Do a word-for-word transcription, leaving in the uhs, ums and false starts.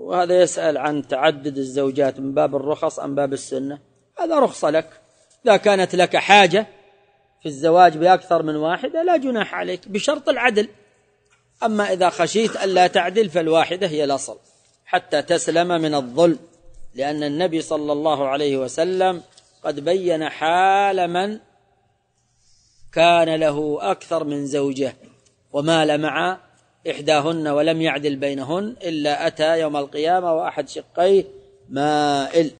وهذا يسأل عن تعدد الزوجات من باب الرخص أم باب السنة. هذا رخصة لك، إذا كانت لك حاجة في الزواج بأكثر من واحدة لا جناح عليك بشرط العدل. أما إذا خشيت ألا تعدل فالواحدة هي الأصل حتى تسلم من الظلم، لأن النبي صلى الله عليه وسلم قد بين حال من كان له أكثر من زوجة ومال مع إحداهن ولم يعدل بينهن إلا أتى يوم القيامة وأحد شقيه مائل.